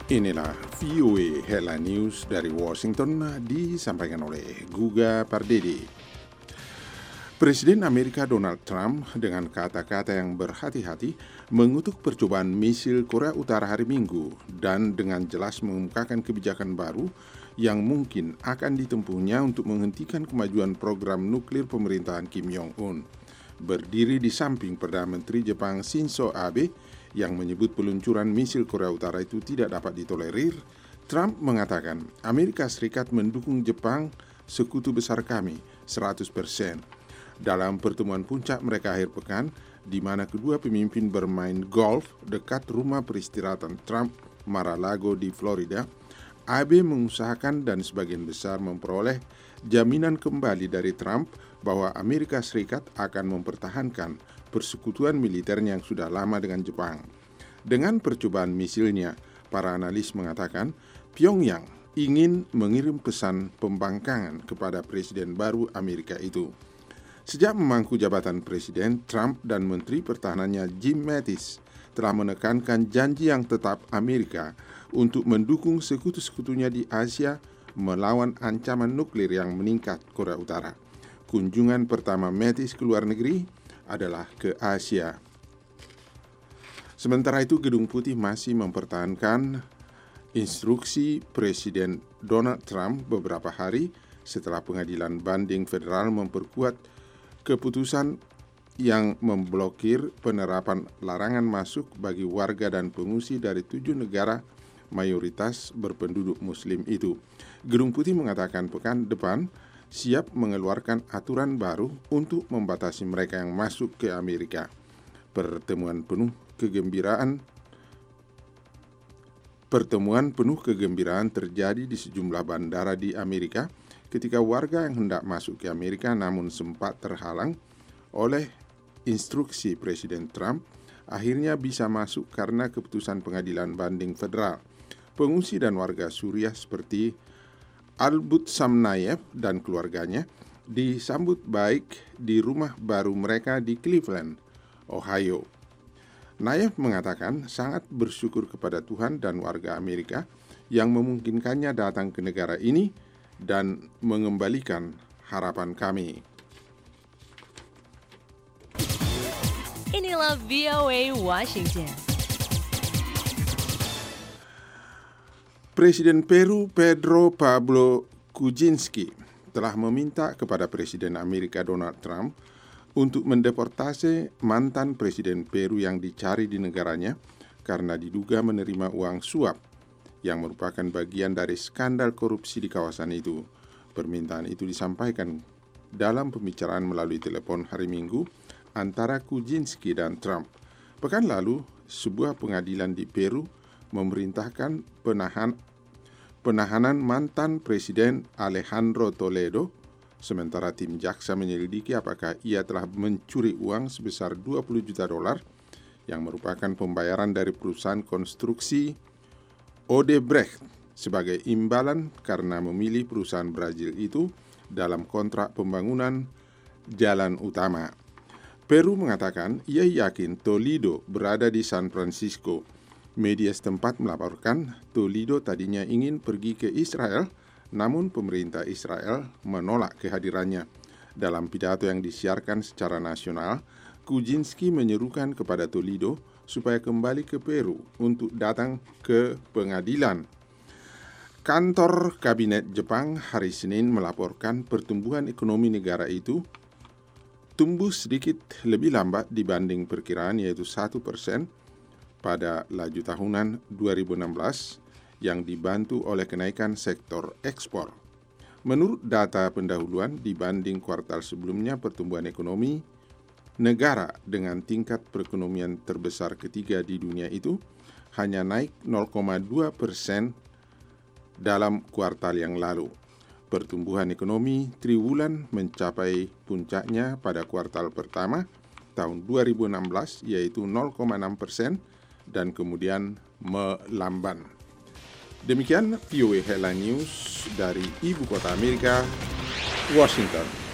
Inilah VOA Headline News dari Washington disampaikan oleh Guga Pardede. Presiden Amerika Donald Trump dengan kata-kata yang berhati-hati mengutuk percobaan misil Korea Utara hari Minggu dan dengan jelas mengumumkakan kebijakan baru yang mungkin akan ditempuhnya untuk menghentikan kemajuan program nuklir pemerintahan Kim Jong-un. Berdiri di samping Perdana Menteri Jepang Shinzo Abe yang menyebut peluncuran misil Korea Utara itu tidak dapat ditolerir, Trump mengatakan Amerika Serikat mendukung Jepang, sekutu besar kami, 100%. Dalam pertemuan puncak mereka akhir pekan, di mana kedua pemimpin bermain golf dekat rumah peristirahatan Trump, Mar-a-Lago di Florida, Abe mengusahakan dan sebagian besar memperoleh jaminan kembali dari Trump bahwa Amerika Serikat akan mempertahankan persekutuan militernya yang sudah lama dengan Jepang. Dengan percobaan misilnya, para analis mengatakan Pyongyang ingin mengirim pesan pembangkangan kepada presiden baru Amerika itu. Sejak memangku jabatan presiden, Trump dan Menteri Pertahanannya Jim Mattis telah menekankan janji yang tetap Amerika untuk mendukung sekutu-sekutunya di Asia melawan ancaman nuklir yang meningkat Korea Utara. Kunjungan pertama Mattis ke luar negeri adalah ke Asia. Sementara itu, Gedung Putih masih mempertahankan instruksi Presiden Donald Trump beberapa hari setelah Pengadilan Banding Federal memperkuat keputusan yang memblokir penerapan larangan masuk bagi warga dan pengungsi dari 7 negara mayoritas berpenduduk Muslim itu. Gedung Putih mengatakan pekan depan siap mengeluarkan aturan baru untuk membatasi mereka yang masuk ke Amerika. Pertemuan penuh kegembiraan terjadi di sejumlah bandara di Amerika ketika warga yang hendak masuk ke Amerika namun sempat terhalang oleh instruksi Presiden Trump akhirnya bisa masuk karena keputusan Pengadilan Banding Federal. Pengungsi dan warga Suriah seperti Albut Samnayev dan keluarganya disambut baik di rumah baru mereka di Cleveland, Ohio. Nayev mengatakan sangat bersyukur kepada Tuhan dan warga Amerika yang memungkinkannya datang ke negara ini dan mengembalikan harapan kami. Inilah VOA Washington. Presiden Peru Pedro Pablo Kuczynski telah meminta kepada Presiden Amerika Donald Trump untuk mendeportasi mantan Presiden Peru yang dicari di negaranya karena diduga menerima uang suap yang merupakan bagian dari skandal korupsi di kawasan itu. Permintaan itu disampaikan dalam pembicaraan melalui telepon hari Minggu antara Kuczynski dan Trump. Pekan lalu, sebuah pengadilan di Peru memerintahkan penahanan mantan Presiden Alejandro Toledo, sementara tim jaksa menyelidiki apakah ia telah mencuri uang sebesar $20 juta yang merupakan pembayaran dari perusahaan konstruksi Odebrecht sebagai imbalan karena memilih perusahaan Brazil itu dalam kontrak pembangunan jalan utama. Peru mengatakan ia yakin Toledo berada di San Francisco. Media setempat melaporkan Toledo tadinya ingin pergi ke Israel, namun pemerintah Israel menolak kehadirannya. Dalam pidato yang disiarkan secara nasional, Kuczynski menyerukan kepada Toledo supaya kembali ke Peru untuk datang ke pengadilan. Kantor Kabinet Jepang hari Senin melaporkan pertumbuhan ekonomi negara itu tumbuh sedikit lebih lambat dibanding perkiraan, yaitu 1% pada laju tahunan 2016 yang dibantu oleh kenaikan sektor ekspor. Menurut data pendahuluan dibanding kuartal sebelumnya, pertumbuhan ekonomi negara dengan tingkat perekonomian terbesar ketiga di dunia itu hanya naik 0,2% dalam kuartal yang lalu. Pertumbuhan ekonomi triwulan mencapai puncaknya pada kuartal pertama tahun 2016 yaitu 0,6% dan kemudian melamban. Demikian VOA Headline News dari Ibu Kota Amerika, Washington.